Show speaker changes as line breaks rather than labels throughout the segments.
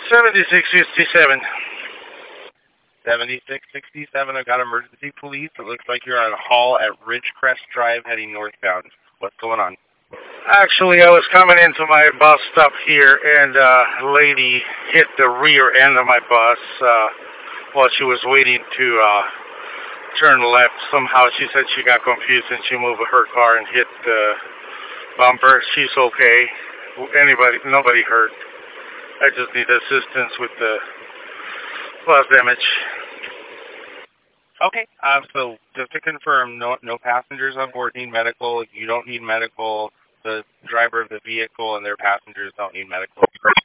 7667.
7667, I've got emergency police. It looks like you're on Hall at Ridgecrest Drive heading northbound. What's going on?
Actually, I was coming into my bus stop here, and a lady hit the rear end of my bus while she was waiting to turn left. Somehow she said she got confused and she moved her car and hit the bumper. She's okay. Nobody hurt. I just need assistance with the glass damage.
Okay, so just to confirm, no passengers on board need medical. You don't need medical. The driver of the vehicle and their passengers don't need medical.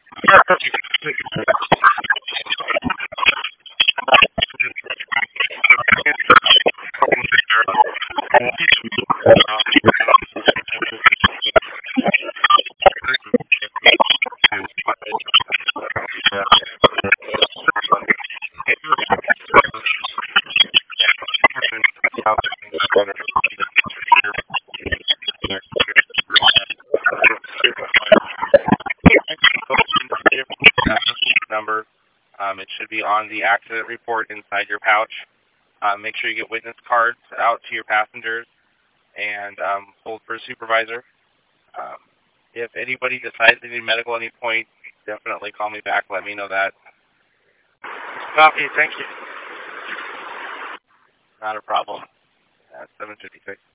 Number. It should be on the accident report inside your pouch. Make sure you get witness cards out to your passengers and hold for a supervisor. If anybody decides they need medical at any point, definitely call me back. Let me know that.
Copy. Thank you.
Not a problem. 756.